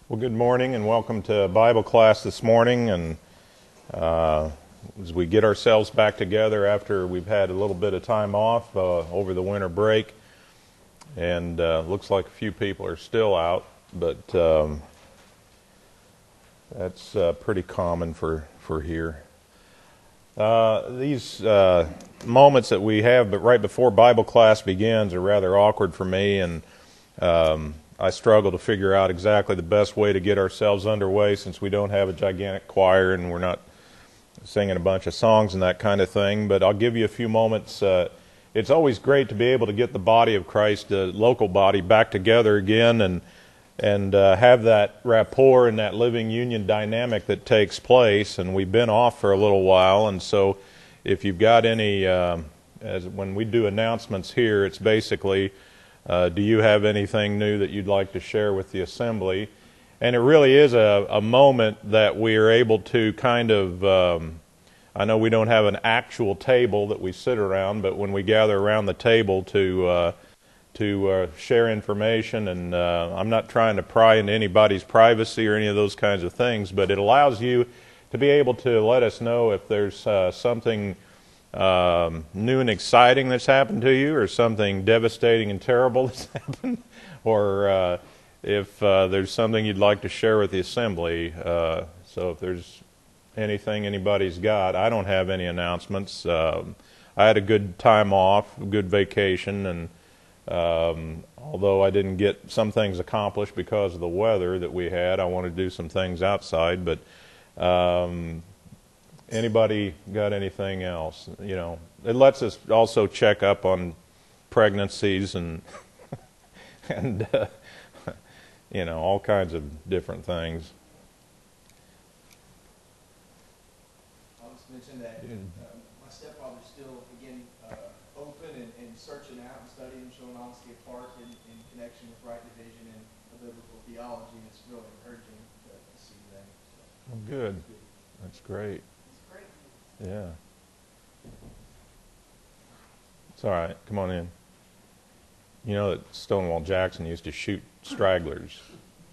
Well, good morning and welcome to Bible class this morning. And as we get ourselves back together after we've had a little bit of time off over the winter break, and looks like a few people are still out, but that's pretty common for here. These moments that we have, but right before Bible class begins, are rather awkward for me, and I struggle to figure out exactly the best way to get ourselves underway since we don't have a gigantic choir and we're not singing a bunch of songs and that kind of thing. But I'll give you a few moments. It's always great to be able to get the body of Christ, the local body, back together again and have that rapport and that living union dynamic that takes place. And we've been off for a little while, and so if you've got any, when we do announcements here, it's basically, do you have anything new that you'd like to share with the assembly? And it really is a moment that we are able to kind of, I know we don't have an actual table that we sit around, but when we gather around the table to share information, and I'm not trying to pry into anybody's privacy or any of those kinds of things, but it allows you to be able to let us know if there's something new and exciting that's happened to you, or something devastating and terrible that's happened, or if there's something you'd like to share with the assembly. So if there's anything anybody's got, I don't have any announcements. I had a good time off, a good vacation, and although I didn't get some things accomplished because of the weather that we had, I wanted to do some things outside, but anybody got anything else? You know, it lets us also check up on pregnancies and and you know, all kinds of different things. I'll just mention that my stepfather's still again open and searching out and studying, showing honesty of heart in connection with right division and biblical theology, and it's really encouraging to see that. So, Well, good. That's great. Yeah. It's all right. Come on in. You know that Stonewall Jackson used to shoot stragglers.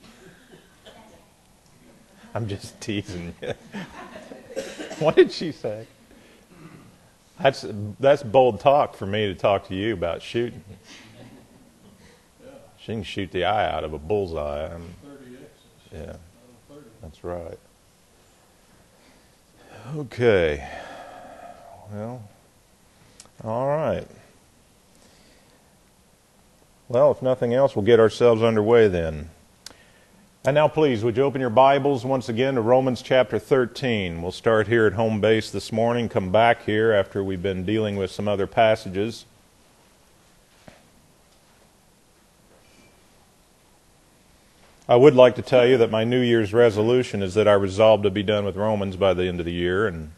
I'm just teasing you. What did she say? That's bold talk for me to talk to you about shooting. She can shoot the eye out of a bullseye. Yeah, that's right. Okay. Well, all right. Well, if nothing else, we'll get ourselves underway then. And now, please, would you open your Bibles once again to Romans chapter 13. We'll start here at home base this morning, come back here after we've been dealing with some other passages. I would like to tell you that my New Year's resolution is that I resolve to be done with Romans by the end of the year, and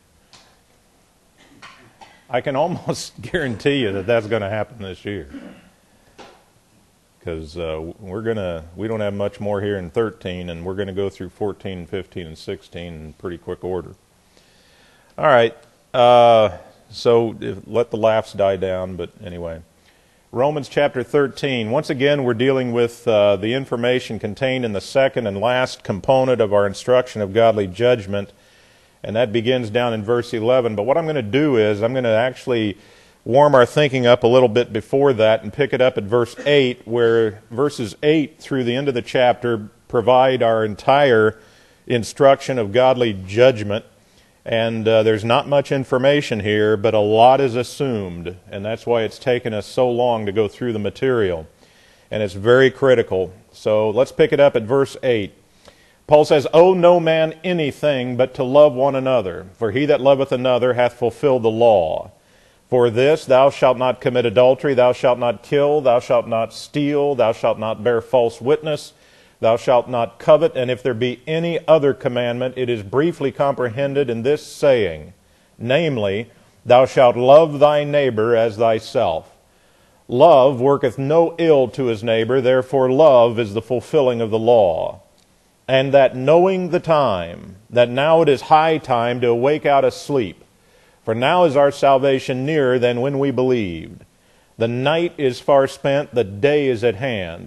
I can almost guarantee you that that's going to happen this year, because we don't have much more here in 13, and we're going to go through 14, 15, and 16 in pretty quick order. All right, so let the laughs die down, but anyway. Romans chapter 13. Once again, we're dealing with the information contained in the second and last component of our instruction of godly judgment, and that begins down in verse 11. But what I'm going to do is I'm going to actually warm our thinking up a little bit before that and pick it up at verse 8, where verses 8 through the end of the chapter provide our entire instruction of godly judgment. And there's not much information here, but a lot is assumed, and that's why it's taken us so long to go through the material. And it's very critical. So let's pick it up at verse 8. Paul says, "Owe no man anything but to love one another, for he that loveth another hath fulfilled the law. For this, thou shalt not commit adultery, thou shalt not kill, thou shalt not steal, thou shalt not bear false witness, thou shalt not covet, and if there be any other commandment, it is briefly comprehended in this saying, namely, thou shalt love thy neighbor as thyself. Love worketh no ill to his neighbor, therefore love is the fulfilling of the law. And that knowing the time, that now it is high time to awake out of sleep, for now is our salvation nearer than when we believed. The night is far spent, the day is at hand.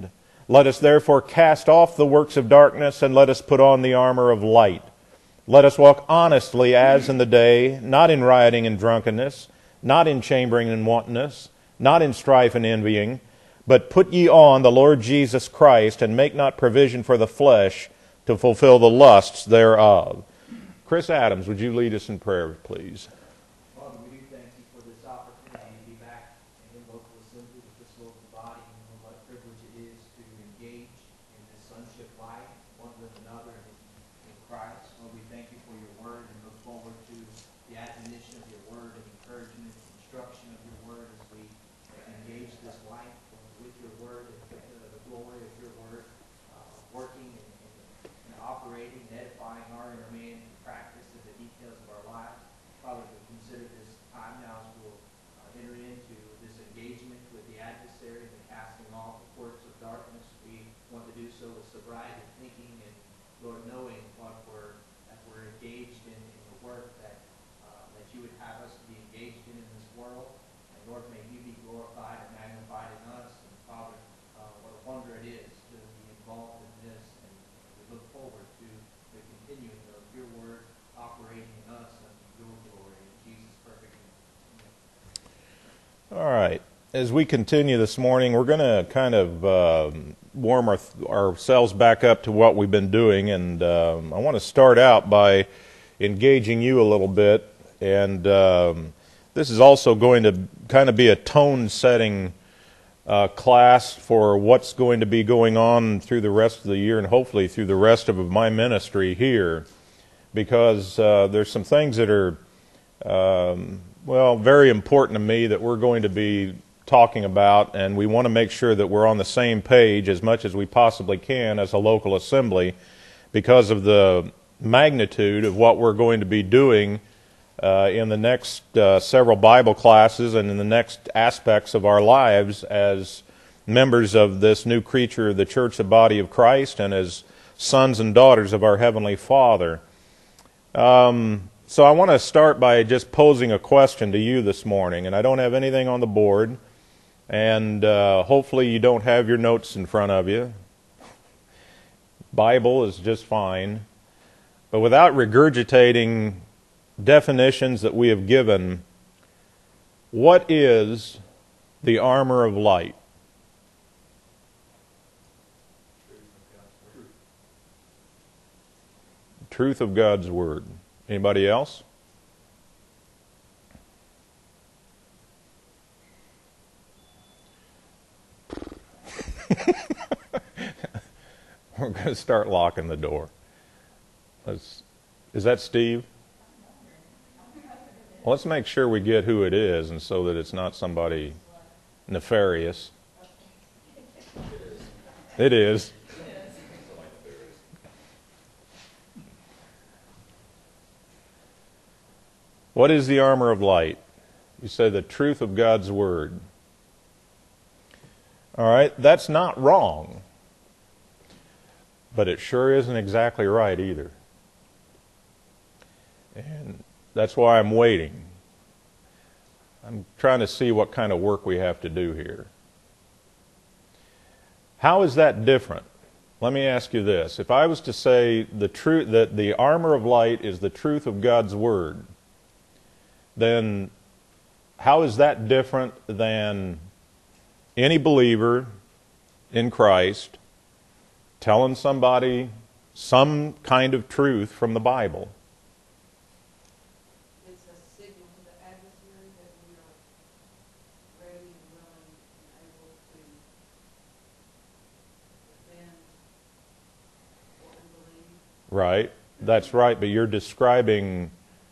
Let us therefore cast off the works of darkness, and let us put on the armor of light. Let us walk honestly as in the day, not in rioting and drunkenness, not in chambering and wantonness, not in strife and envying, but put ye on the Lord Jesus Christ, and make not provision for the flesh to fulfill the lusts thereof. Chris Adams, would you lead us in prayer, please? Father, we do thank you for this opportunity to be back in the local assembly with this local body, and what a privilege it is to engage in this sonship life, one with another in Christ. Lord, we thank you for your word and look forward to the admonition of your word and encouragement, instruction of your word as we engage this life with your word and the glory of your word, working and operating, and edifying our inner man in practice in the details of our lives. Father, we consider this time now as we'll enter into this engagement with the adversary and the casting off the works of darkness. We want to do so with sobriety of thinking and, Lord, knowing what as we're engaged in the work that you would have us to be engaged in this world. And Lord, may you be glorified and magnified in us. And Father, what a wonder it is to be involved in this. And we look forward to the continuing of your word operating in us unto your glory. In Jesus' perfect name. All right. As we continue this morning, we're going to kind of warm ourselves back up to what we've been doing. And I want to start out by engaging you a little bit. And this is also going to kind of be a tone-setting class for what's going to be going on through the rest of the year and hopefully through the rest of my ministry here, because there's some things that are, very important to me that we're going to be talking about, and we want to make sure that we're on the same page as much as we possibly can as a local assembly because of the magnitude of what we're going to be doing in the next several Bible classes and in the next aspects of our lives as members of this new creature of the church, the body of Christ, and as sons and daughters of our Heavenly Father. So I want to start by just posing a question to you this morning, and I don't have anything on the board, and hopefully you don't have your notes in front of you. Bible is just fine. But without regurgitating definitions that we have given, what is the armor of light? Truth of God's Word. Anybody else? We're going to start locking the door. Is that Steve? Well, let's make sure we get who it is, and so that it's not somebody nefarious. It is. What is the armor of light? You say the truth of God's Word. All right, that's not wrong. But it sure isn't exactly right either. And that's why I'm waiting. I'm trying to see what kind of work we have to do here. How is that different? Let me ask you this. If I was to say the truth, that the armor of light is the truth of God's Word, then how is that different than any believer in Christ telling somebody some kind of truth from the Bible? It's a signal to the adversary that we are ready and willing and able to defend what we believe. Right. That's right, but you're describing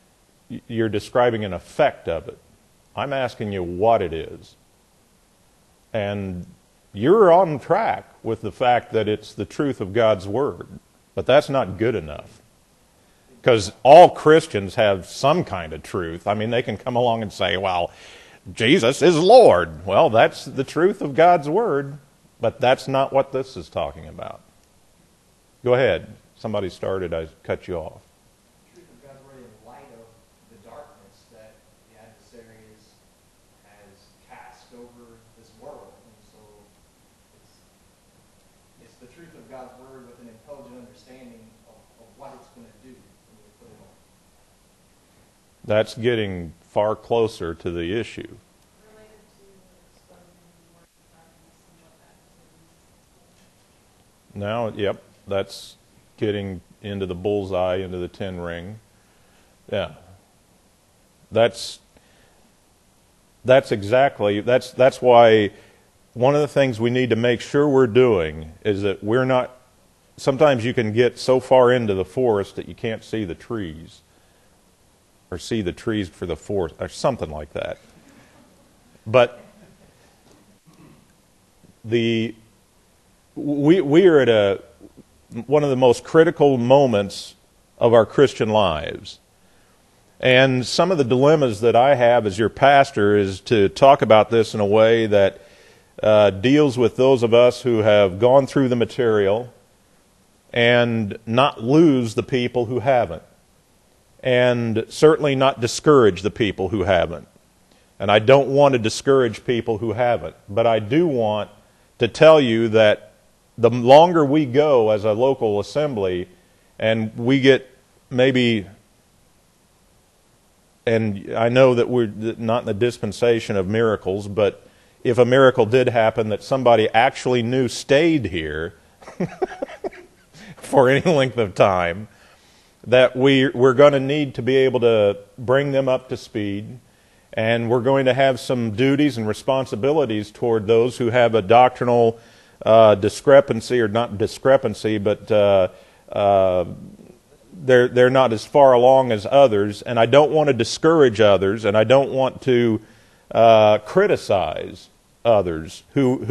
an effect of it. I'm asking you what it is. And you're on track with the fact that it's the truth of God's Word. But that's not good enough. Because all Christians have some kind of truth. I mean, they can come along and say, well, Jesus is Lord. Well, that's the truth of God's Word. But that's not what this is talking about. Go ahead. Somebody started. I cut you off. The truth of God's word in light of the darkness that the adversary has cast over this world. And so That's getting far closer to the issue. Related to exposing work practice and what that Now, yep, that's getting into the bullseye, into the 10 ring. Yeah. That's why one of the things we need to make sure we're doing is that we're not, sometimes you can get so far into the forest that you can't see the trees, or see the trees for the forest, or something like that. But we are at one of the most critical moments of our Christian lives. And some of the dilemmas that I have as your pastor is to talk about this in a way that deals with those of us who have gone through the material and not lose the people who haven't. And certainly not discourage the people who haven't. And I don't want to discourage people who haven't. But I do want to tell you that the longer we go as a local assembly, and we get maybe, and I know that we're not in the dispensation of miracles, but if a miracle did happen that somebody actually knew stayed here for any length of time, that we're going to need to be able to bring them up to speed, and we're going to have some duties and responsibilities toward those who have a doctrinal discrepancy, or not discrepancy, but they're not as far along as others, and I don't want to discourage others, and I don't want to criticize others who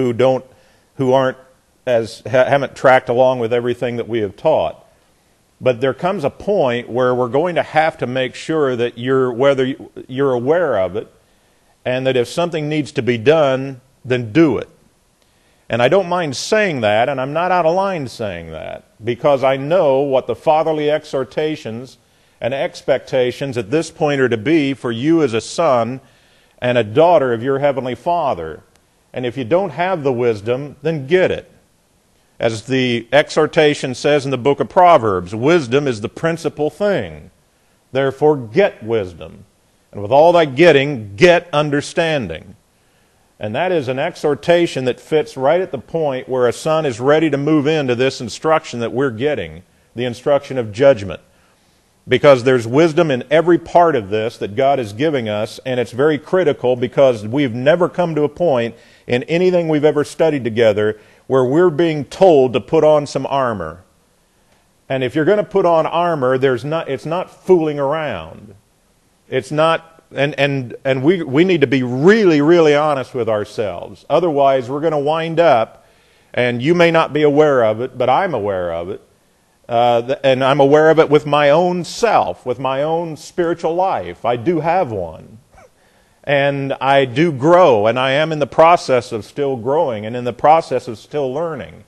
haven't tracked along with everything that we have taught. But there comes a point where we're going to have to make sure that whether you're aware of it, and that if something needs to be done, then do it. And I don't mind saying that, and I'm not out of line saying that, because I know what the fatherly exhortations and expectations at this point are to be for you as a son and a daughter of your Heavenly Father. And if you don't have the wisdom, then get it. As the exhortation says in the book of Proverbs, wisdom is the principal thing. Therefore, get wisdom. And with all thy getting, get understanding. And that is an exhortation that fits right at the point where a son is ready to move into this instruction that we're getting, the instruction of judgment. Because there's wisdom in every part of this that God is giving us, and it's very critical because we've never come to a point in anything we've ever studied together where we're being told to put on some armor. And if you're going to put on armor, it's not fooling around. It's not, and we need to be really, really honest with ourselves. Otherwise, we're going to wind up, and you may not be aware of it, but I'm aware of it. And I'm aware of it with my own self, with my own spiritual life. I do have one. And I do grow, and I am in the process of still growing and in the process of still learning.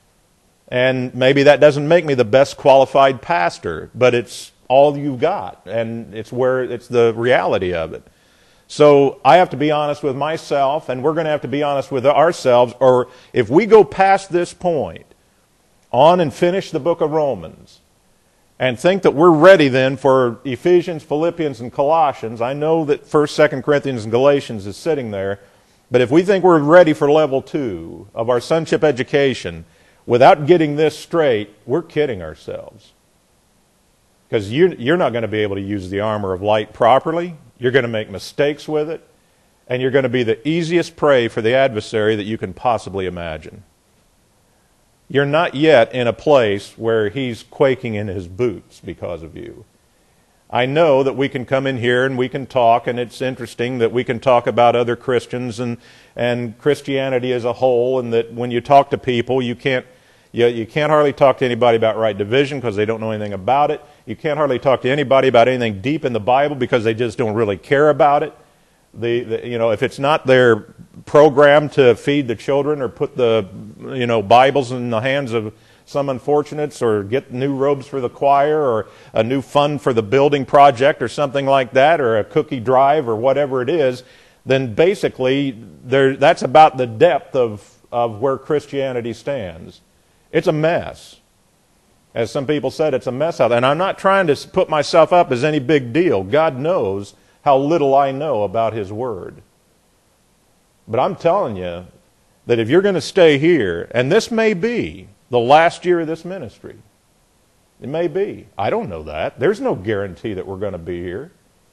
And maybe that doesn't make me the best qualified pastor, but it's all you've got, and it's the reality of it. So I have to be honest with myself, and we're going to have to be honest with ourselves, or if we go past this point on and finish the book of Romans, and think that we're ready then for Ephesians, Philippians, and Colossians. I know that 1st, 2nd Corinthians, and Galatians is sitting there. But if we think we're ready for level 2 of our sonship education without getting this straight, we're kidding ourselves. Because you're not going to be able to use the armor of light properly. You're going to make mistakes with it. And you're going to be the easiest prey for the adversary that you can possibly imagine. You're not yet in a place where he's quaking in his boots because of you. I know that we can come in here and we can talk, and it's interesting that we can talk about other Christians and Christianity as a whole, and that when you talk to people, you can't hardly talk to anybody about right division because they don't know anything about it. You can't hardly talk to anybody about anything deep in the Bible because they just don't really care about it. If it's not their program to feed the children or put the Bibles in the hands of some unfortunates or get new robes for the choir or a new fund for the building project or something like that, or a cookie drive or whatever it is, then basically that's about the depth of where Christianity stands. It's a mess. As some people said, it's a mess out there. And I'm not trying to put myself up as any big deal. God knows how little I know about His Word. But I'm telling you that if you're going to stay here, and this may be the last year of this ministry, it may be. I don't know that. There's no guarantee that we're going to be here.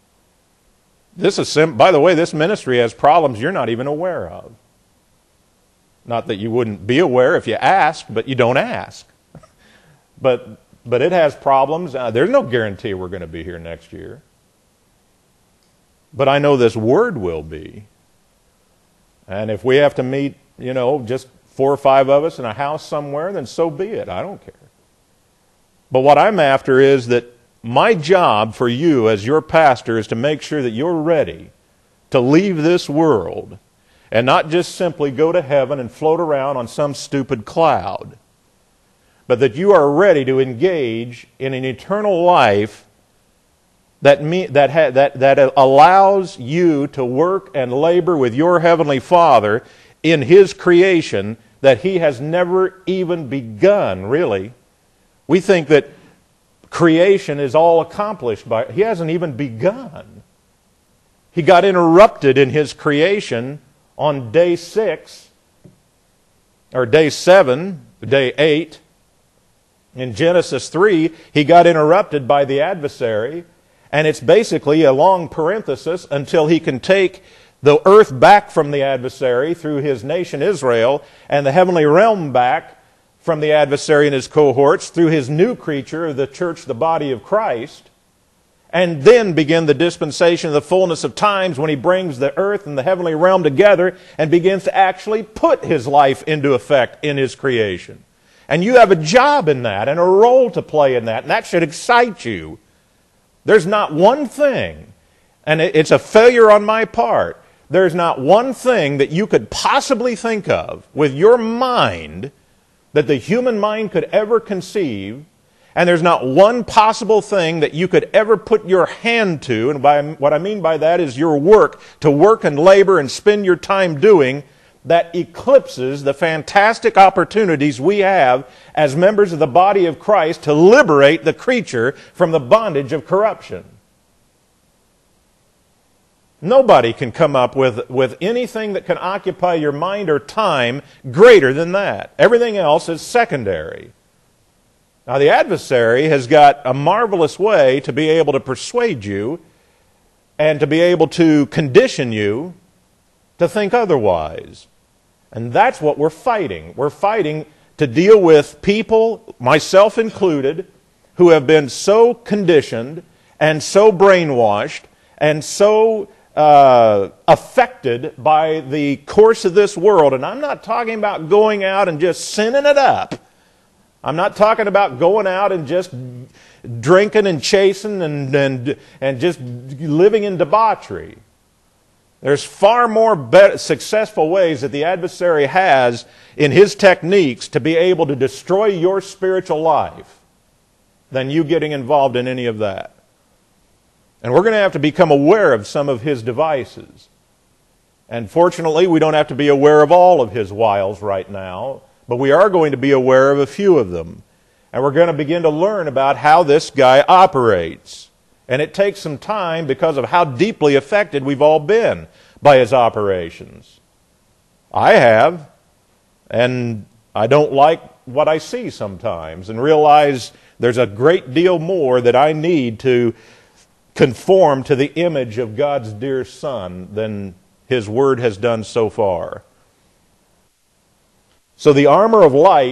By the way, this ministry has problems you're not even aware of. Not that you wouldn't be aware if you asked, but you don't ask. But it has problems. There's no guarantee we're going to be here next year. But I know this Word will be. And if we have to meet, just 4 or 5 of us in a house somewhere, then so be it. I don't care. But what I'm after is that my job for you as your pastor is to make sure that you're ready to leave this world and not just simply go to heaven and float around on some stupid cloud, but that you are ready to engage in an eternal life that allows you to work and labor with your Heavenly Father in His creation that He has never even begun, really. We think that creation is all accomplished by... He hasn't even begun. He got interrupted in His creation on day 6, or day 7, day 8. In Genesis 3, He got interrupted by the adversary, and it's basically a long parenthesis until He can take the earth back from the adversary through His nation Israel, and the heavenly realm back from the adversary and his cohorts through His new creature, the church, the body of Christ, and then begin the dispensation of the fullness of times when He brings the earth and the heavenly realm together and begins to actually put His life into effect in His creation. And you have a job in that and a role to play in that, and that should excite you. There's not one thing, and it's a failure on my part, there's not one thing that you could possibly think of with your mind that the human mind could ever conceive, and there's not one possible thing that you could ever put your hand to, and what I mean by that is your work, to work and labor and spend your time doing, that eclipses the fantastic opportunities we have as members of the body of Christ to liberate the creature from the bondage of corruption. Nobody can come up with anything that can occupy your mind or time greater than that. Everything else is secondary. Now, the adversary has got a marvelous way to be able to persuade you and to be able to condition you to think otherwise. And that's what we're fighting. We're fighting to deal with people, myself included, who have been so conditioned and so brainwashed and so affected by the course of this world. And I'm not talking about going out and just sinning it up. I'm not talking about going out and just drinking and chasing and just living in debauchery. There's far more successful ways that the adversary has in his techniques to be able to destroy your spiritual life than you getting involved in any of that. And we're going to have to become aware of some of his devices. And fortunately, we don't have to be aware of all of his wiles right now, but we are going to be aware of a few of them. And we're going to begin to learn about how this guy operates. And it takes some time because of how deeply affected we've all been by his operations. I have, and I don't like what I see sometimes and realize there's a great deal more that I need to conform to the image of God's dear Son than His Word has done so far. So the armor of light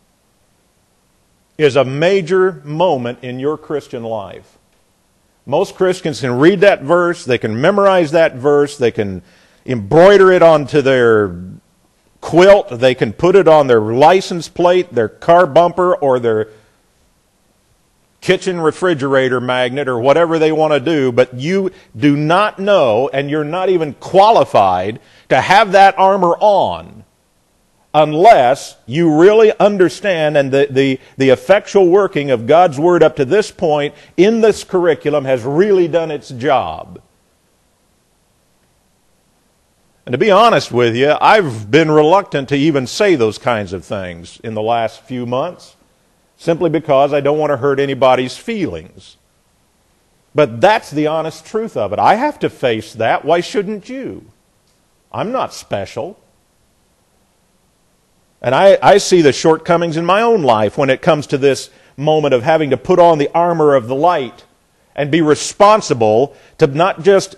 is a major moment in your Christian life. Most Christians can read that verse, they can memorize that verse, they can embroider it onto their quilt, they can put it on their license plate, their car bumper, or their kitchen refrigerator magnet, or whatever they want to do, but you do not know, and you're not even qualified to have that armor on unless you really understand and the effectual working of God's Word up to this point in this curriculum has really done its job. And to be honest with you, I've been reluctant to even say those kinds of things in the last few months. simply because I don't want to hurt anybody's feelings. But that's the honest truth of it. I have to face that. Why shouldn't you? I'm not special. And I see the shortcomings in my own life when it comes to this moment of having to put on the armor of the light and be responsible to not just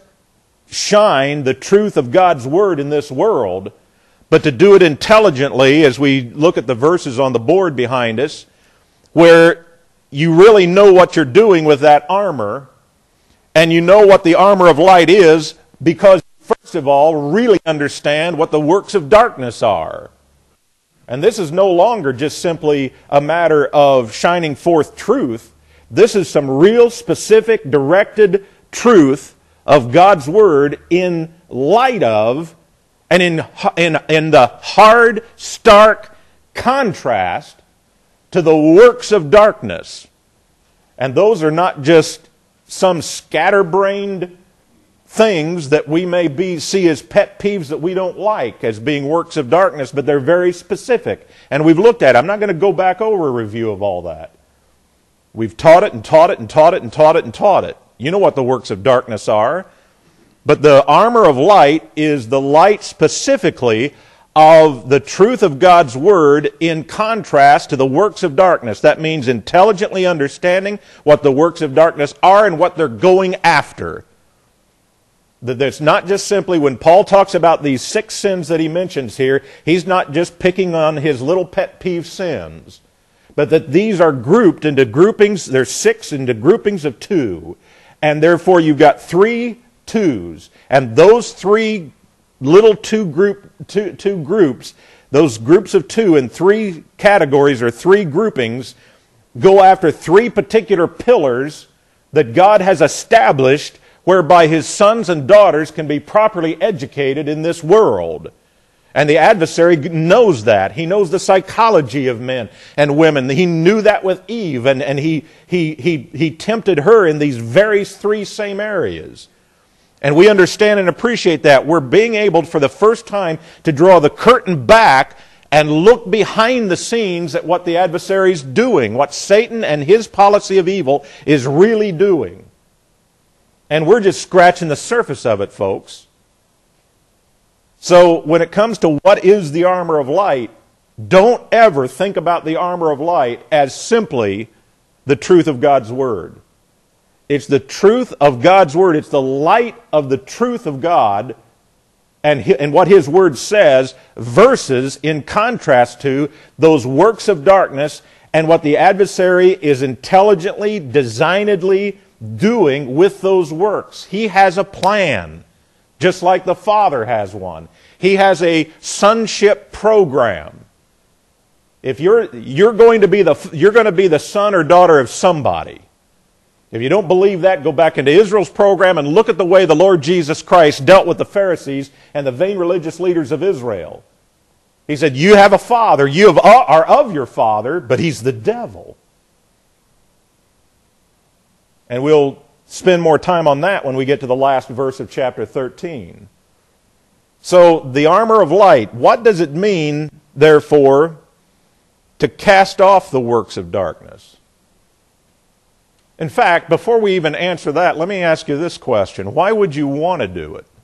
shine the truth of God's Word in this world, but to do it intelligently, as we look at the verses on the board behind us, where you really know what you're doing with that armor, and you know what the armor of light is, because first of all, really understand what the works of darkness are. And this is no longer just simply a matter of shining forth truth. This is some real specific, directed truth of God's Word in light of and in the hard, stark contrast to the works of darkness. And those are not just some scatterbrained things that we may see as pet peeves that we don't like as being works of darkness, but they're very specific. And we've looked at it. I'm not going to go back over a review of all that. We've taught it and taught it and taught it and taught it and taught it. You know what the works of darkness are. But the armor of light is the light specifically of the truth of God's Word in contrast to the works of darkness. That means intelligently understanding what the works of darkness are and what they're going after. That it's not just simply, when Paul talks about these 6 sins that he mentions here, he's not just picking on his little pet peeve sins, but that these are grouped into groupings. There's 6 into groupings of 2, and therefore you've got 3 twos, and those 3 little two groups, those groups of 2 in 3 categories or 3 groupings, go after 3 particular pillars that God has established, whereby His sons and daughters can be properly educated in this world. And the adversary knows that. He knows the psychology of men and women. He knew that with Eve, and he tempted her in these very 3 same areas. And we understand and appreciate that. We're being able for the first time to draw the curtain back and look behind the scenes at what the adversary's doing, what Satan and his policy of evil is really doing. And we're just scratching the surface of it, folks. So when it comes to what is the armor of light, don't ever think about the armor of light as simply the truth of God's Word. It's the truth of God's Word. It's the light of the truth of God and what His Word says, versus in contrast to those works of darkness and what the adversary is intelligently, designedly doing with those works. He has a plan, just like the Father has one. He has a sonship program. If you're going to be the son or daughter of somebody. If you don't believe that, go back into Israel's program and look at the way the Lord Jesus Christ dealt with the Pharisees and the vain religious leaders of Israel. He said, you have a father, are of your father, but he's the devil. And we'll spend more time on that when we get to the last verse of chapter 13. So, the armor of light. What does it mean, therefore, to cast off the works of darkness? In fact, before we even answer that, let me ask you this question. Why would you want to do it?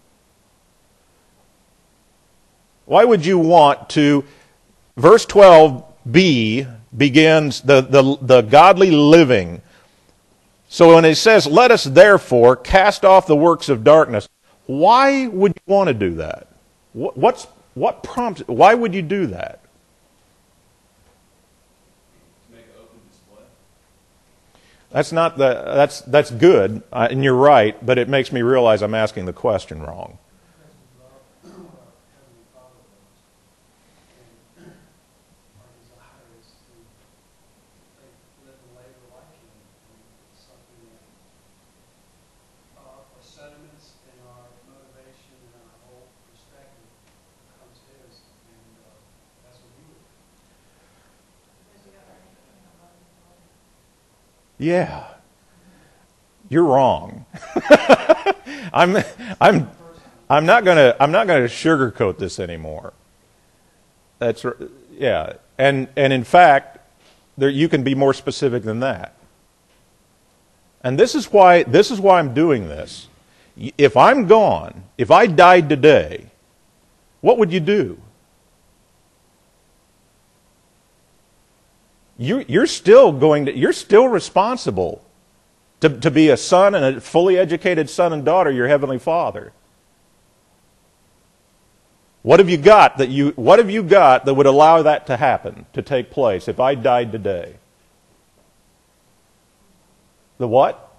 Why would you want to... Verse 12b begins the godly living. So when it says, let us therefore cast off the works of darkness, why would you want to do that? What prompted? Why would you do that? To make an open display. That's good, and you're right, but it makes me realize I'm asking the question wrong. Yeah, you're wrong. I'm not gonna sugarcoat this anymore. And in fact, you can be more specific than that. And this is why I'm doing this. If I'm gone, if I died today, what would you do? You're still responsible to be a son and a fully educated son and daughter of your Heavenly Father. What have you got that would allow that to happen, to take place, if I died today? The what?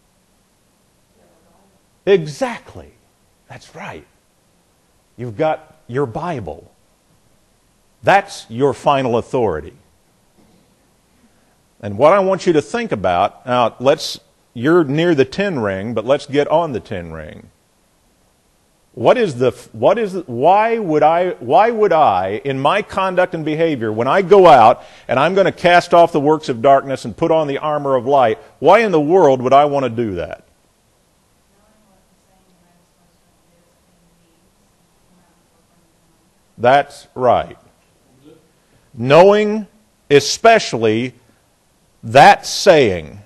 Exactly. That's right. You've got your Bible. That's your final authority. And what I want you to think about, now you're near the 10 ring, but let's get on the 10 ring. Why would I, in my conduct and behavior, when I go out and I'm going to cast off the works of darkness and put on the armor of light, why in the world would I want to do that? That's right. Knowing especially that saying.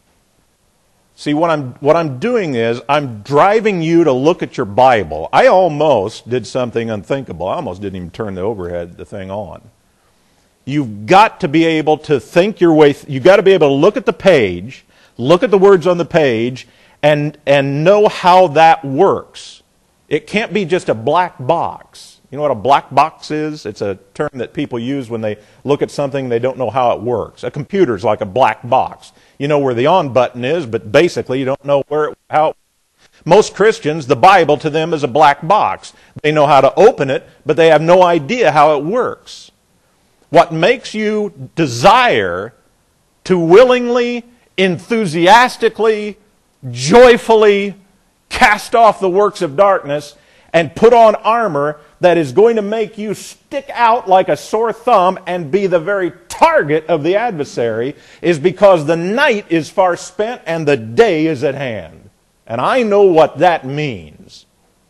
See, what I'm doing is I'm driving you to look at your Bible. I almost did something unthinkable. I almost didn't even turn the thing on. You've got to be able to think your way. You've got to be able to look at the page, look at the words on the page, and know how that works. It can't be just a black box. You know what a black box is? It's a term that people use when they look at something they don't know how it works. A computer's like a black box. You know where the on button is, but basically you don't know how it works. Most Christians, the Bible to them is a black box. They know how to open it, but they have no idea how it works. What makes you desire to willingly, enthusiastically, joyfully cast off the works of darkness and put on armor that is going to make you stick out like a sore thumb and be the very target of the adversary is because the night is far spent and the day is at hand. And I know what that means.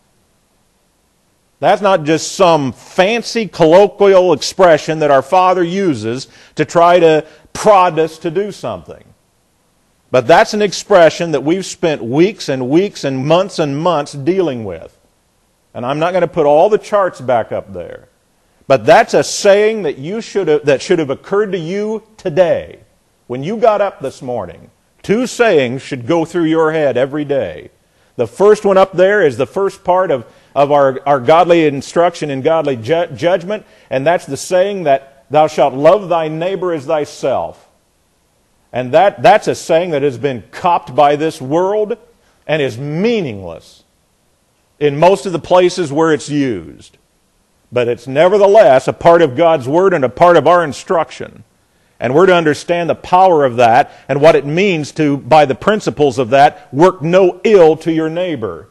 That's not just some fancy colloquial expression that our Father uses to try to prod us to do something. But that's an expression that we've spent weeks and weeks and months dealing with. And I'm not going to put all the charts back up there. But that's a saying that should have occurred to you today. When you got up this morning, 2 sayings should go through your head every day. The first one up there is the first part of our godly instruction and godly judgment, and that's the saying that thou shalt love thy neighbor as thyself. And that's a saying that has been copped by this world and is meaningless in most of the places where it's used. But it's nevertheless a part of God's Word and a part of our instruction. And we're to understand the power of that and what it means to, by the principles of that, work no ill to your neighbor.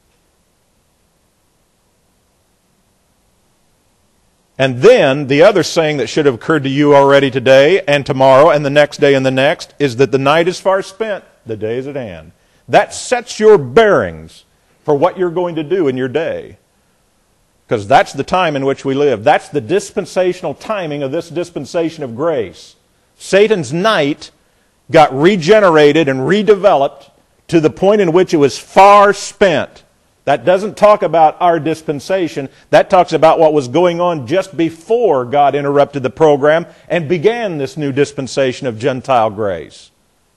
And then, the other saying that should have occurred to you already today and tomorrow and the next day and the next is that the night is far spent, the day is at hand. That sets your bearings for what you're going to do in your day. Because that's the time in which we live. That's the dispensational timing of this dispensation of grace. Satan's night got regenerated and redeveloped to the point in which it was far spent. That doesn't talk about our dispensation. That talks about what was going on just before God interrupted the program and began this new dispensation of Gentile grace.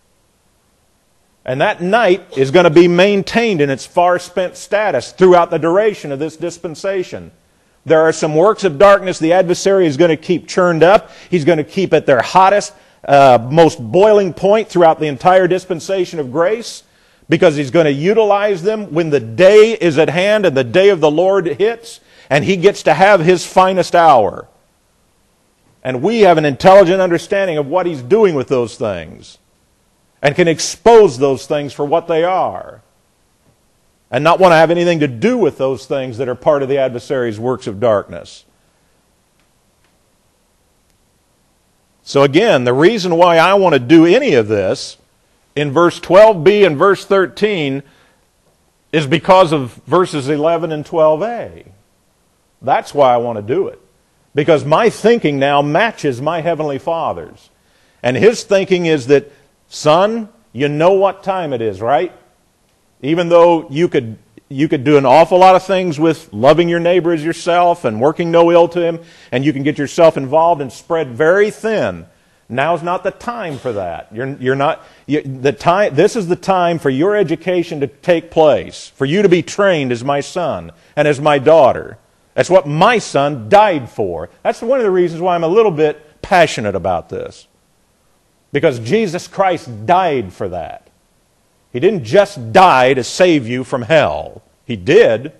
And that night is going to be maintained in its far spent status throughout the duration of this dispensation. There are some works of darkness the adversary is going to keep churned up. He's going to keep at their hottest, most boiling point throughout the entire dispensation of grace, because he's going to utilize them when the day is at hand and the day of the Lord hits, and he gets to have his finest hour. And we have an intelligent understanding of what he's doing with those things, and can expose those things for what they are, and not want to have anything to do with those things that are part of the adversary's works of darkness. So again, the reason why I want to do any of this in verse 12b and verse 13 is because of verses 11 and 12a. That's why I want to do it. Because my thinking now matches my Heavenly Father's. And his thinking is that, son, you know what time it is, right? Even though you could do an awful lot of things with loving your neighbor as yourself and working no ill to him, and you can get yourself involved and spread very thin. Now's not the time for that. This is the time for your education to take place, for you to be trained as my son and as my daughter. That's what my son died for. That's one of the reasons why I'm a little bit passionate about this. Because Jesus Christ died for that. He didn't just die to save you from hell. He did.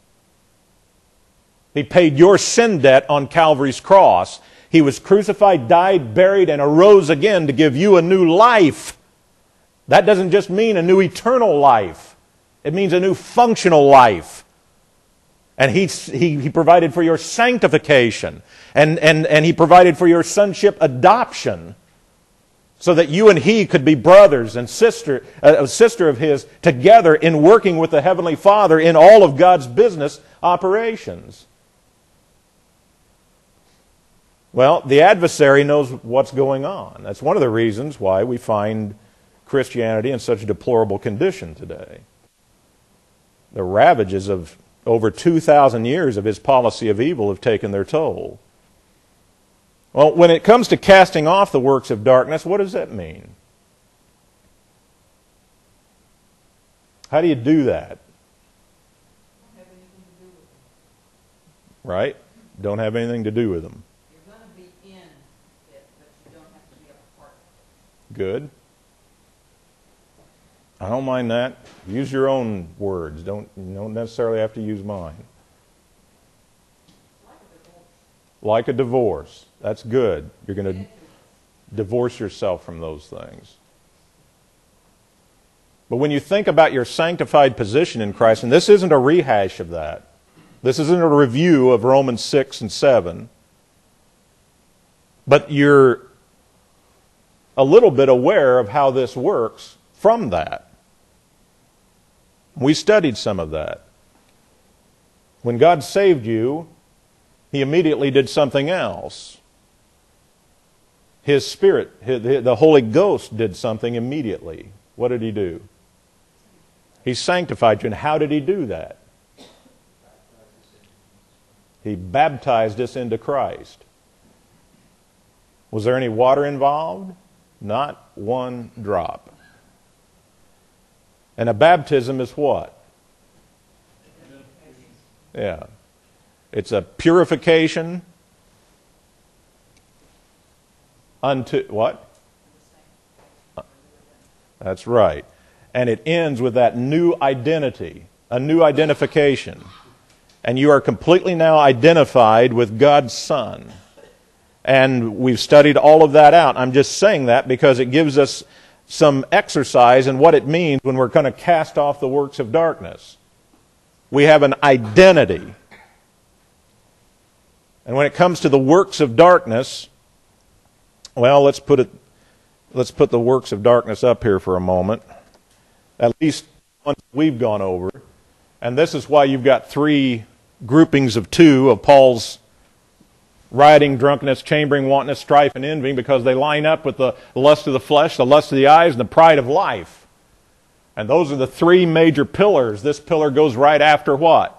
He paid your sin debt on Calvary's cross. He was crucified, died, buried, and arose again to give you a new life. That doesn't just mean a new eternal life. It means a new functional life. And He provided for your sanctification. And He provided for your sonship adoption. So that you and He could be brothers and a sister of His together in working with the Heavenly Father in all of God's business operations. Well, the adversary knows what's going on. That's one of the reasons why we find Christianity in such a deplorable condition today. The ravages of over 2,000 years of his policy of evil have taken their toll. Well, when it comes to casting off the works of darkness, what does that mean? How do you do that? Don't have anything to do with it. Right? Don't have anything to do with them. You're going to be in it, but you don't have to be a part of it. Good. I don't mind that. Use your own words. You don't necessarily have to use mine. Like a divorce. That's good. You're going to divorce yourself from those things. But when you think about your sanctified position in Christ, and this isn't a rehash of that. This isn't a review of Romans 6 and 7. But you're a little bit aware of how this works from that. We studied some of that. When God saved you, He immediately did something else. His Spirit, the Holy Ghost, did something immediately. What did He do? He sanctified you. And how did He do that? He baptized us into Christ. Was there any water involved? Not one drop. And a baptism is what? Yeah. It's a purification unto what? That's right. And it ends with that new identity, a new identification. And you are completely now identified with God's Son. And we've studied all of that out. I'm just saying that because it gives us some exercise in what it means when we're going to cast off the works of darkness. We have an identity. And when it comes to the works of darkness, well, let's put the works of darkness up here for a moment. At least ones we've gone over. And this is why you've got three groupings of two of Paul's rioting, drunkenness, chambering, wantonness, strife, and envying, because they line up with the lust of the flesh, the lust of the eyes, and the pride of life. And those are the three major pillars. This pillar goes right after what?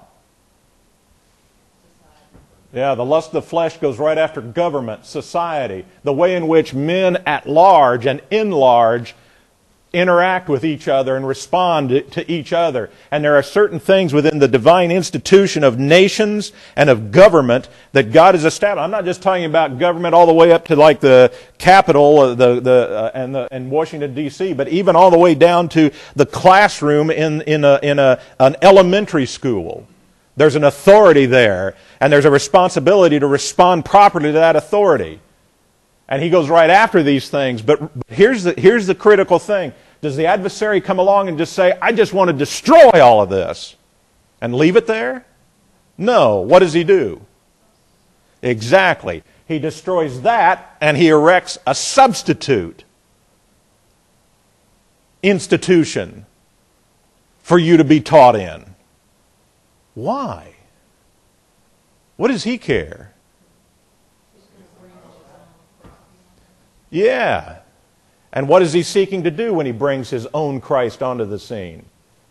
Yeah, the lust of the flesh goes right after government, society, the way in which men at large and in large interact with each other and respond to each other. And there are certain things within the divine institution of nations and of government that God has established. I'm not just talking about government all the way up to like the Capitol and Washington, D.C., but even all the way down to the classroom in an elementary school. There's an authority there, and there's a responsibility to respond properly to that authority. And he goes right after these things. But here's the critical thing. Does the adversary come along and just say, I just want to destroy all of this, and leave it there? No. What does he do? Exactly. He destroys that, and he erects a substitute institution for you to be taught in. Why? What does he care? Yeah. And what is he seeking to do when he brings his own Christ onto the scene?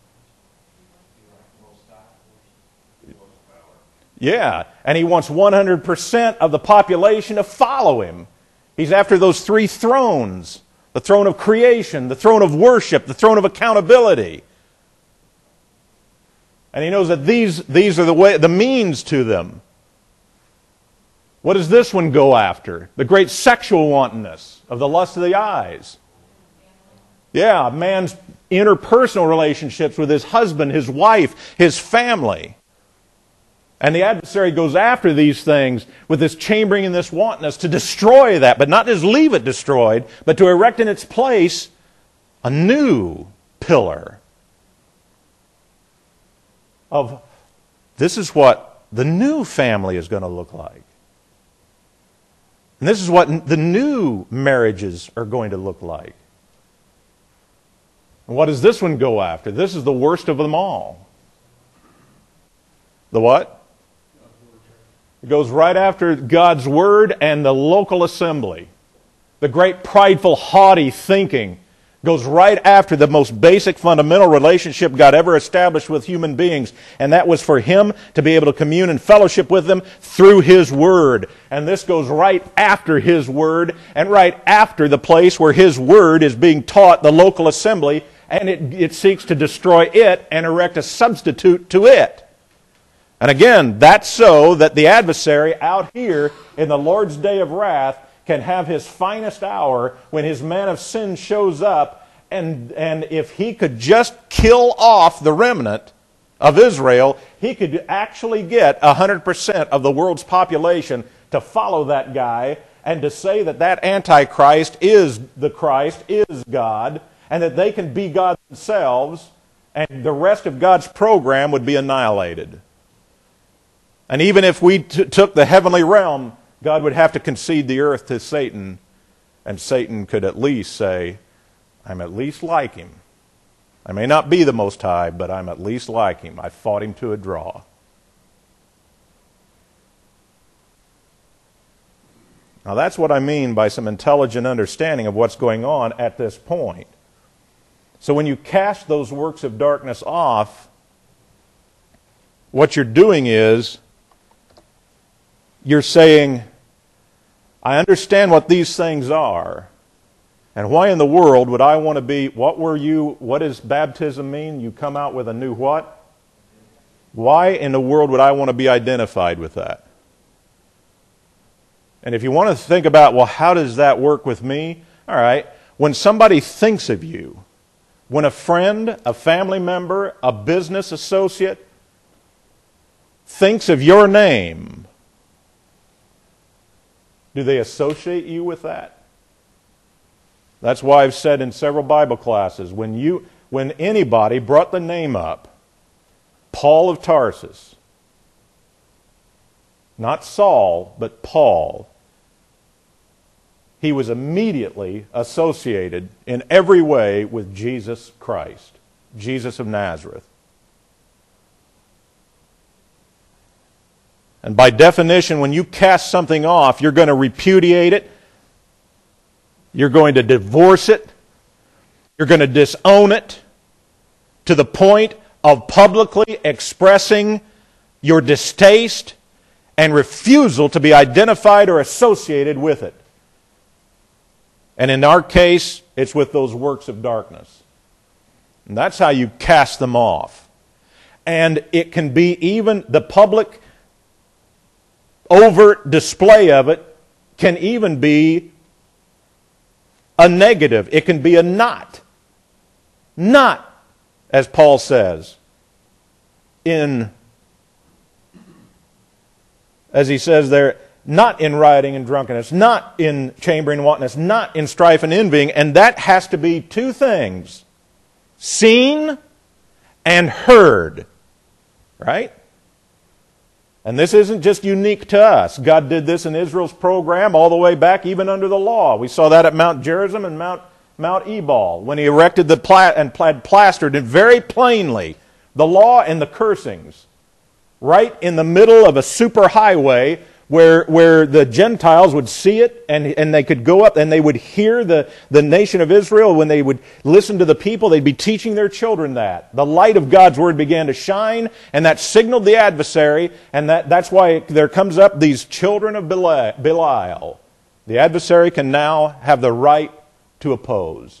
Yeah. And he wants 100% of the population to follow him. He's after those three thrones. The throne of creation, the throne of worship, the throne of accountability. And he knows that these are the means to them. What does this one go after? The great sexual wantonness of the lust of the eyes. Yeah, man's interpersonal relationships with his husband, his wife, his family. And the adversary goes after these things with this chambering and this wantonness to destroy that, but not just leave it destroyed, but to erect in its place a new pillar of this is what the new family is going to look like. And this is what the new marriages are going to look like. And what does this one go after? This is the worst of them all. The what? It goes right after God's Word and the local assembly. The great prideful, haughty thinking goes right after the most basic fundamental relationship God ever established with human beings. And that was for Him to be able to commune and fellowship with them through His Word. And this goes right after His Word and right after the place where His Word is being taught, the local assembly, and it seeks to destroy it and erect a substitute to it. And again, that's so that the adversary out here in the Lord's day of wrath can have his finest hour when his man of sin shows up, and if he could just kill off the remnant of Israel, he could actually get 100% of the world's population to follow that guy and to say that that Antichrist is the Christ, is God, and that they can be God themselves, and the rest of God's program would be annihilated. And even if we took the heavenly realm, God would have to concede the earth to Satan, and Satan could at least say, I'm at least like him. I may not be the Most High, but I'm at least like him. I fought him to a draw. Now that's what I mean by some intelligent understanding of what's going on at this point. So when you cast those works of darkness off, what you're doing is you're saying, I understand what these things are, and why in the world would I want to be, what does baptism mean? You come out with a new what? Why in the world would I want to be identified with that? And if you want to think about, well, how does that work with me? All right, when somebody thinks of you, when a friend, a family member, a business associate thinks of your name, do they associate you with that? That's why I've said in several Bible classes, when anybody brought the name up, Paul of Tarsus, not Saul, but Paul, he was immediately associated in every way with Jesus Christ, Jesus of Nazareth. And by definition, when you cast something off, you're going to repudiate it. You're going to divorce it. You're going to disown it to the point of publicly expressing your distaste and refusal to be identified or associated with it. And in our case, it's with those works of darkness. And that's how you cast them off. And it can be even the public overt display of it can even be a negative. It can be a not. Not, as Paul says, as he says there, not in rioting and drunkenness, not in chambering and wantonness, not in strife and envying, and that has to be two things: seen and heard. Right? And this isn't just unique to us. God did this in Israel's program all the way back, even under the law. We saw that at Mount Gerizim and Mount Ebal, when he erected and plastered it very plainly, the law and the cursings, right in the middle of a superhighway where the Gentiles would see it and they could go up and they would hear the nation of Israel. When they would listen to the people, they'd be teaching their children that. The light of God's Word began to shine, and that signaled the adversary, and that's why there comes up these children of Belial. The adversary can now have the right to oppose.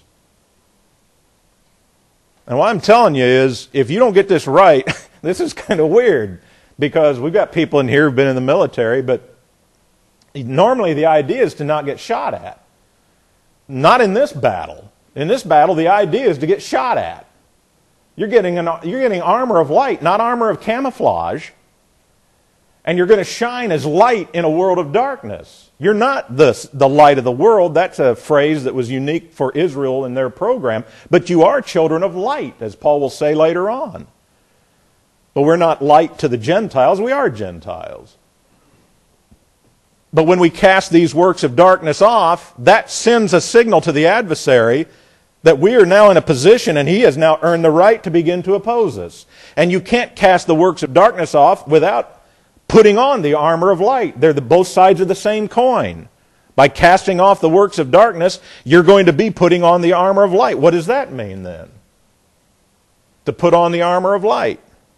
And what I'm telling you is, if you don't get this right, this is kind of weird, because we've got people in here who've been in the military, but normally the idea is to not get shot at. Not in this battle. In this battle, the idea is to get shot at. You're getting armor of light, not armor of camouflage. And you're going to shine as light in a world of darkness. You're not the light of the world. That's a phrase that was unique for Israel in their program. But you are children of light, as Paul will say later on. But we're not light to the Gentiles. We are Gentiles. But when we cast these works of darkness off, that sends a signal to the adversary that we are now in a position, and he has now earned the right to begin to oppose us. And you can't cast the works of darkness off without putting on the armor of light. They're both sides of the same coin. By casting off the works of darkness, you're going to be putting on the armor of light. What does that mean then? To put on the armor of light.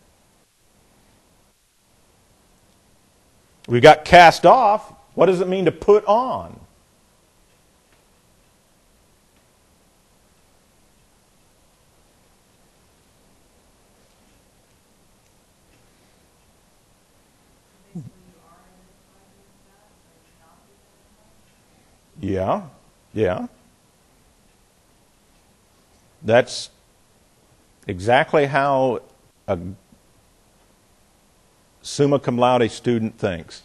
We got cast off. What does it mean to put on? Yeah. That's exactly how a summa cum laude student thinks.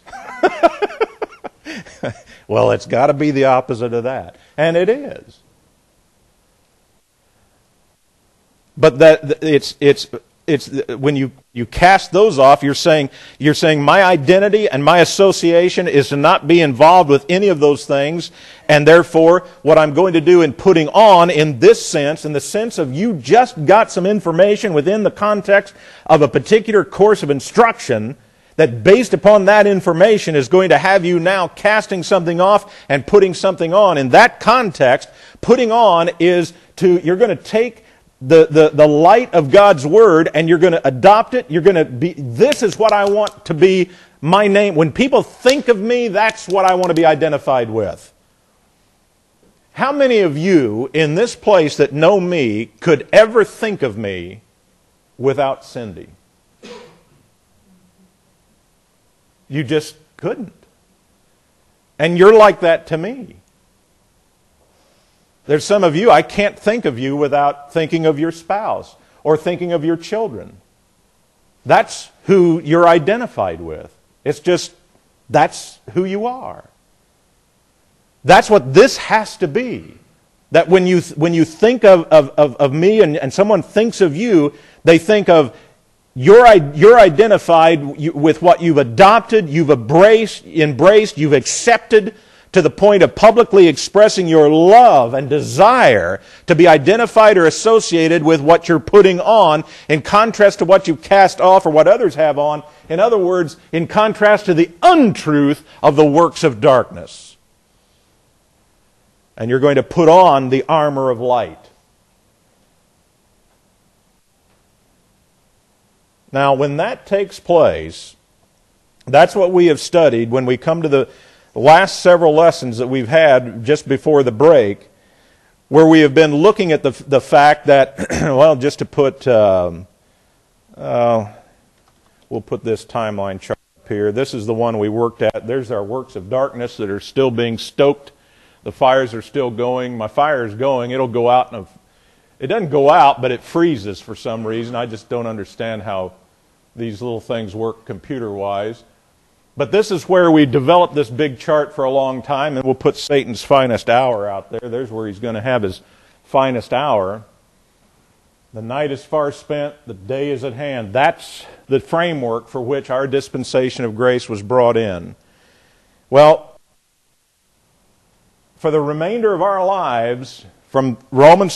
Well, it's got to be the opposite of that. And it is. But it's when you cast those off, you're saying my identity and my association is to not be involved with any of those things, and therefore what I'm going to do in putting on, in this sense, in the sense of you just got some information within the context of a particular course of instruction, that based upon that information is going to have you now casting something off and putting something on. In that context, putting on is you're going to take the light of God's Word and you're going to adopt it. You're going to be, this is what I want to be my name. When people think of me, that's what I want to be identified with. How many of you in this place that know me could ever think of me without Cindy? You just couldn't. And you're like that to me. There's some of you, I can't think of you without thinking of your spouse or thinking of your children. That's who you're identified with. It's just, that's who you are. That's what this has to be. That when you think of me and someone thinks of you, they think of you're identified with what you've adopted, you've embraced, you've accepted, to the point of publicly expressing your love and desire to be identified or associated with what you're putting on, in contrast to what you've cast off or what others have on. In other words, in contrast to the untruth of the works of darkness. And you're going to put on the armor of light. Now, when that takes place, that's what we have studied when we come to the last several lessons that we've had just before the break, where we have been looking at the fact that, well, just to put, we'll put this timeline chart up here. This is the one we worked at. There's our works of darkness that are still being stoked. The fires are still going. My fire is going. It'll go out. It doesn't go out, but it freezes for some reason. I just don't understand how these little things work computer-wise. But this is where we developed this big chart for a long time, and we'll put Satan's finest hour out there. There's where he's going to have his finest hour. The night is far spent, the day is at hand. That's the framework for which our dispensation of grace was brought in. Well, for the remainder of our lives, from Romans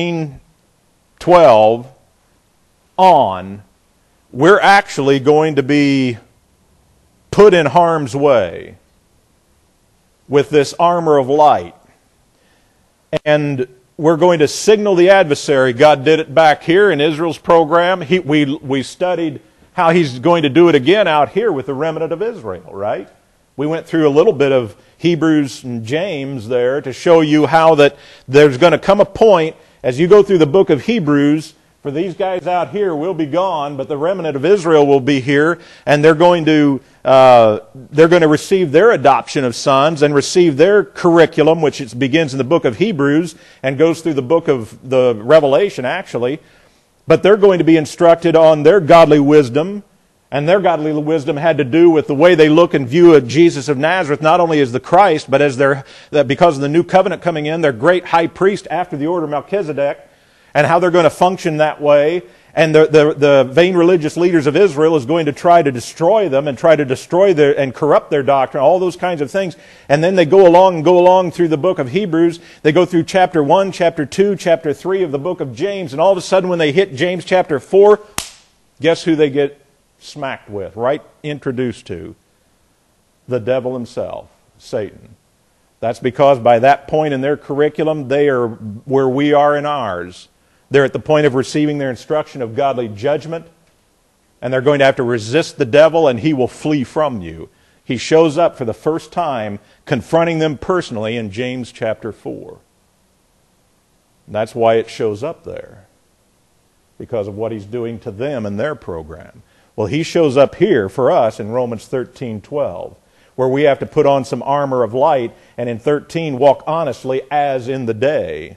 13:12 on, we're actually going to be put in harm's way with this armor of light. And we're going to signal the adversary. God did it back here in Israel's program. We studied how He's going to do it again out here with the remnant of Israel, right? We went through a little bit of Hebrews and James there to show you how that there's going to come a point as you go through the book of Hebrews. For these guys out here will be gone, but the remnant of Israel will be here, and they're going to receive their adoption of sons and receive their curriculum, which begins in the book of Hebrews and goes through the book of the Revelation, actually. But they're going to be instructed on their godly wisdom, and their godly wisdom had to do with the way they look and view of Jesus of Nazareth, not only as the Christ, but as because of the new covenant coming in, their great high priest after the order of Melchizedek, and how they're going to function that way. And the vain religious leaders of Israel is going to try to destroy them and try to destroy and corrupt their doctrine, all those kinds of things. And then they go along through the book of Hebrews. They go through chapter 1, chapter 2, chapter 3 of the book of James. And all of a sudden when they hit James chapter 4, guess who they get smacked with, right? Introduced to? The devil himself, Satan. That's because by that point in their curriculum, they are where we are in ours. They're at the point of receiving their instruction of godly judgment, and they're going to have to resist the devil, and he will flee from you. He shows up for the first time, confronting them personally in James chapter 4. That's why it shows up there, because of what he's doing to them and their program. Well, he shows up here for us in Romans 13:12, where we have to put on some armor of light, and in 13 walk honestly as in the day.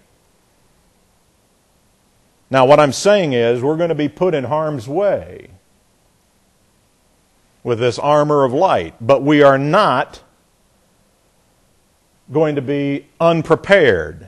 Now, what I'm saying is we're going to be put in harm's way with this armor of light, but we are not going to be unprepared.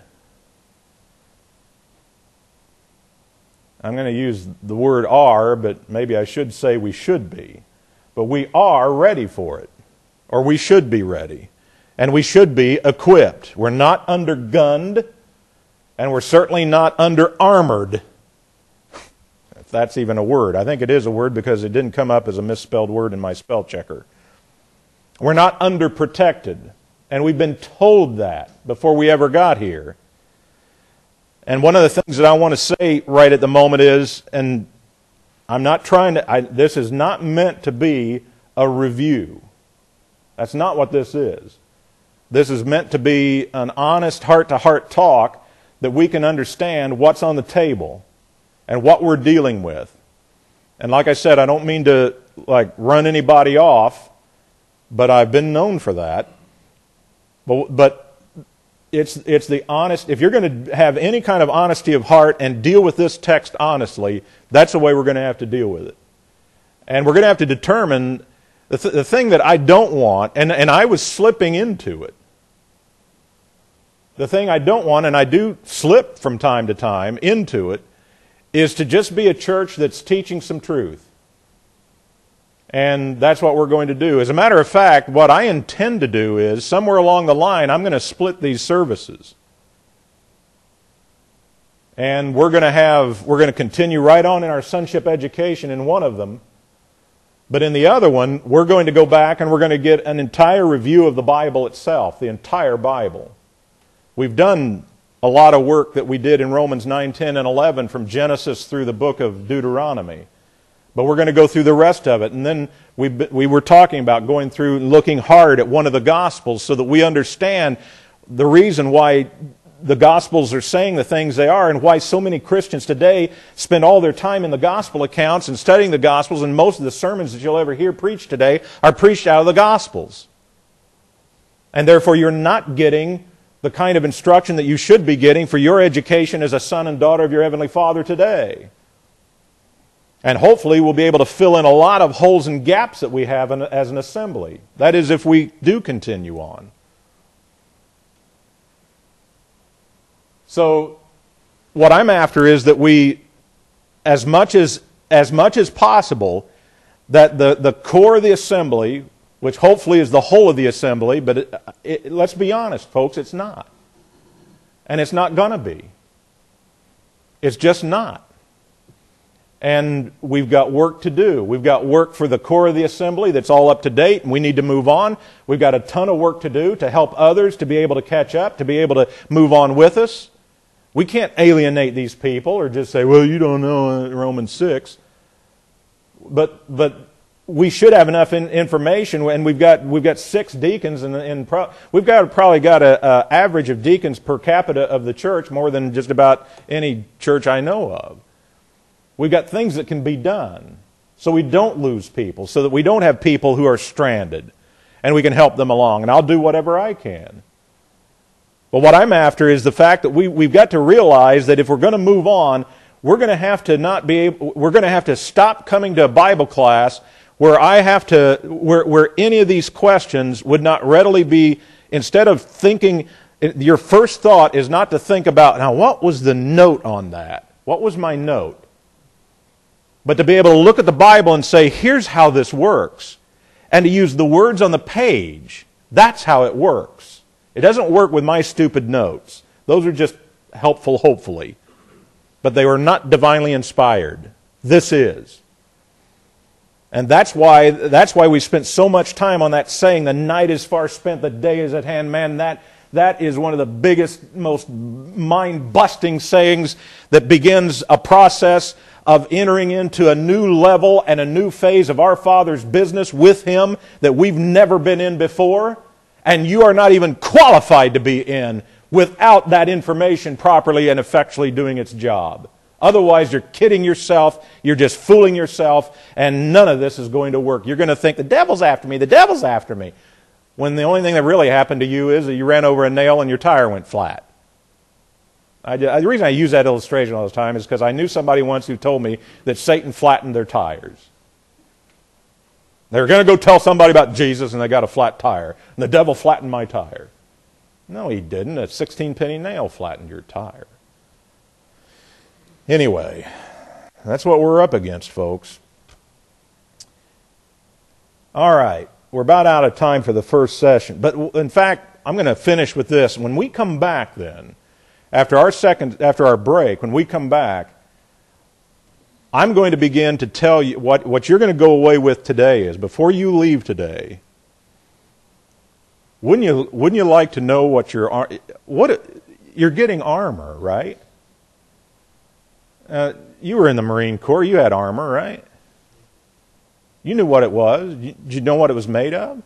I'm going to use the word are, but maybe I should say we should be. But we are ready for it, or we should be ready, and we should be equipped. We're not undergunned, and we're certainly not under-armored. If that's even a word. I think it is a word because it didn't come up as a misspelled word in my spell checker. We're not underprotected. And we've been told that before we ever got here. And one of the things that I want to say right at the moment is, and I'm not trying to, this is not meant to be a review. That's not what this is. This is meant to be an honest heart-to-heart talk that we can understand what's on the table and what we're dealing with. And like I said, I don't mean to run anybody off, but I've been known for that. But it's the honest, if you're going to have any kind of honesty of heart and deal with this text honestly, that's the way we're going to have to deal with it. And we're going to have to determine the thing that I don't want, and I was slipping into it. The thing I don't want, and I do slip from time to time into it, is to just be a church that's teaching some truth. And that's what we're going to do. As a matter of fact, what I intend to do is, somewhere along the line, I'm going to split these services. And we're going to continue right on in our sonship education in one of them. But in the other one, we're going to go back and we're going to get an entire review of the Bible itself, the entire Bible. We've done a lot of work that we did in Romans 9, 10, and 11 from Genesis through the book of Deuteronomy. But we're going to go through the rest of it. And then we were talking about going through and looking hard at one of the Gospels so that we understand the reason why the Gospels are saying the things they are and why so many Christians today spend all their time in the Gospel accounts and studying the Gospels, and most of the sermons that you'll ever hear preached today are preached out of the Gospels. And therefore you're not getting the kind of instruction that you should be getting for your education as a son and daughter of your Heavenly Father today. And hopefully we'll be able to fill in a lot of holes and gaps that we have as an assembly. That is, if we do continue on. So what I'm after is that we, as much as possible, that the core of the assembly, which hopefully is the whole of the assembly, but let's be honest, folks, it's not. And it's not going to be. It's just not. and we've got work to do. We've got work for the core of the assembly that's all up to date, and we need to move on. We've got a ton of work to do to help others to be able to catch up, to be able to move on with us. We can't alienate these people or just say, well, you don't know Romans 6. But we should have enough information, and we've got 6 deacons, and we've probably got an average of deacons per capita of the church more than just about any church I know of. We've got things that can be done so we don't lose people, so that we don't have people who are stranded, and we can help them along. And I'll do whatever I can. But what I'm after is the fact that we've got to realize that if we're going to move on, we're going to have to stop coming to a Bible class where where any of these questions would not readily be, instead of thinking, your first thought is not to think about, now what was the note on that? What was my note? But to be able to look at the Bible and say, here's how this works. And to use the words on the page. That's how it works. It doesn't work with my stupid notes. Those are just helpful, hopefully. But they were not divinely inspired. This is. And that's why we spent so much time on that saying, the night is far spent, the day is at hand. Man, that is one of the biggest, most mind-busting sayings that begins a process of entering into a new level and a new phase of our Father's business with Him that we've never been in before. And you are not even qualified to be in without that information properly and effectually doing its job. Otherwise, you're kidding yourself, you're just fooling yourself, and none of this is going to work. You're going to think, the devil's after me, the devil's after me. When the only thing that really happened to you is that you ran over a nail and your tire went flat. The reason I use that illustration all the time is because I knew somebody once who told me that Satan flattened their tires. They were going to go tell somebody about Jesus and they got a flat tire. And the devil flattened my tire. No, he didn't. A 16-penny nail flattened your tire. Anyway, that's what we're up against, folks. All right. We're about out of time for the first session. But in fact, I'm going to finish with this. When we come back then, after our break, when we come back, I'm going to begin to tell you what you're going to go away with today is, before you leave today, wouldn't you like to know what you're getting armor, right? You were in the Marine Corps, you had armor, right? You knew what it was. Did you know what it was made of?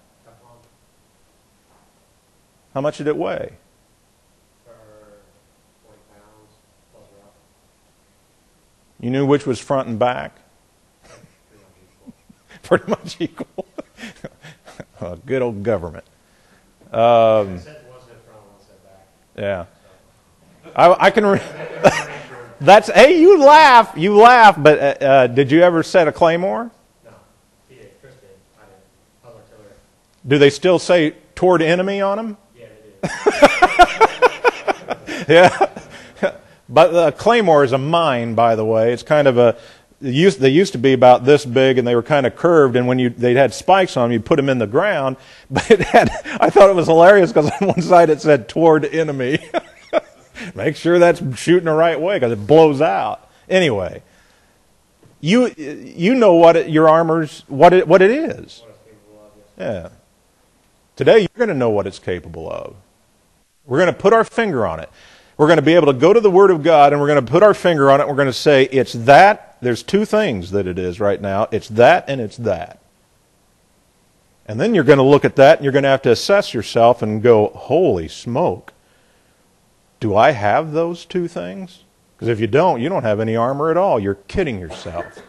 How much did it weigh? 40 pounds plus rough. You knew which was front and back? Pretty much equal. Oh, good old government. One said front, one said back. Yeah. I can... Hey, you laugh, but did you ever set a claymore? No. He did. Chris did. I did. I was artillery. Do they still say toward enemy on them? Yeah, they did. Yeah. But the claymore is a mine, by the way. It's kind of they used to be about this big, and they were kind of curved, and when they had spikes on them, you put them in the ground. But I thought it was hilarious because on one side it said toward enemy. Make sure that's shooting the right way because it blows out. Anyway, you know what your armor's what it is. What it's capable of, yes. Yeah. Today you're going to know what it's capable of. We're going to put our finger on it. We're going to be able to go to the Word of God and we're going to put our finger on it. And we're going to say it's that. There's two things that it is right now. It's that and it's that. And then you're going to look at that and you're going to have to assess yourself and go, holy smoke. Do I have those two things? Because if you don't have any armor at all. You're kidding yourself.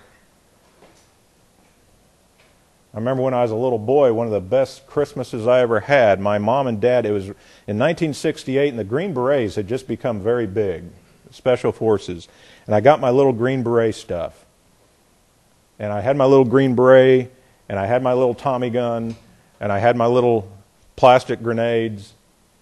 I remember when I was a little boy, one of the best Christmases I ever had, my mom and dad, it was in 1968, and the Green Berets had just become very big, Special Forces. And I got my little Green Beret stuff. And I had my little Green Beret, and I had my little Tommy gun, and I had my little plastic grenades,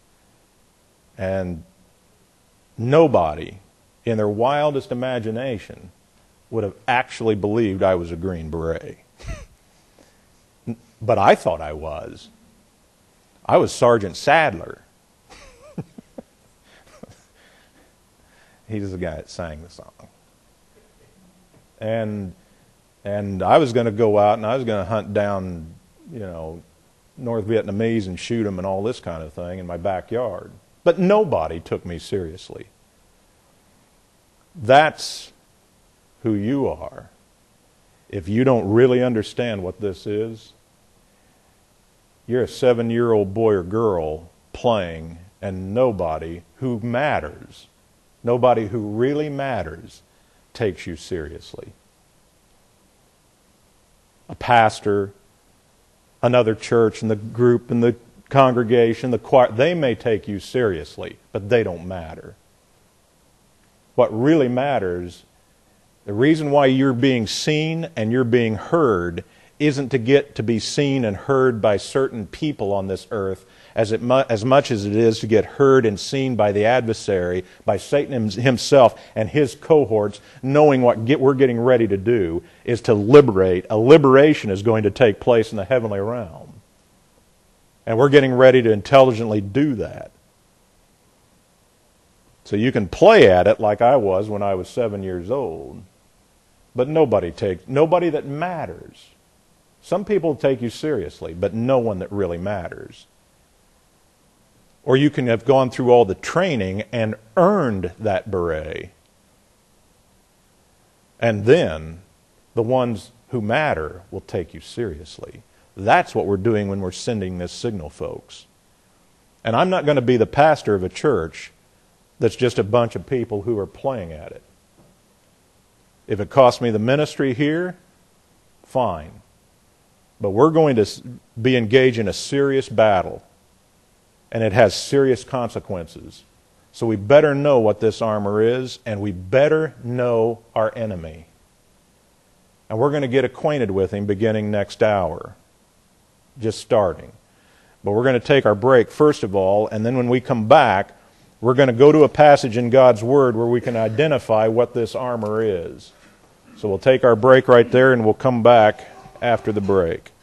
and nobody in their wildest imagination would have actually believed I was a Green Beret. But I thought I was. I was Sergeant Sadler. He's the guy that sang the song. And I was going to go out and I was going to hunt down, North Vietnamese and shoot them and all this kind of thing in my backyard. But nobody took me seriously. That's who you are. If you don't really understand what this is, you're a 7-year-old boy or girl playing, and nobody who matters, nobody who really matters, takes you seriously. A pastor, another church and the group and the congregation, the choir, they may take you seriously, but they don't matter. What really matters, the reason why you're being seen and you're being heard isn't to get to be seen and heard by certain people on this earth as much as it is to get heard and seen by the adversary, by Satan himself and his cohorts, knowing what we're getting ready to do is to liberate. A liberation is going to take place in the heavenly realm. And we're getting ready to intelligently do that. So you can play at it like I was when I was 7 years old, but nobody that matters. Some people take you seriously, but no one that really matters. Or you can have gone through all the training and earned that beret. And then the ones who matter will take you seriously. That's what we're doing when we're sending this signal, folks. And I'm not going to be the pastor of a church that's just a bunch of people who are playing at it. If it costs me the ministry here, fine. But we're going to be engaged in a serious battle. And it has serious consequences. So we better know what this armor is, and we better know our enemy. And we're going to get acquainted with him beginning next hour. Just starting. But we're going to take our break first of all, and then when we come back, we're going to go to a passage in God's Word where we can identify what this armor is. So we'll take our break right there, and we'll come back after the break.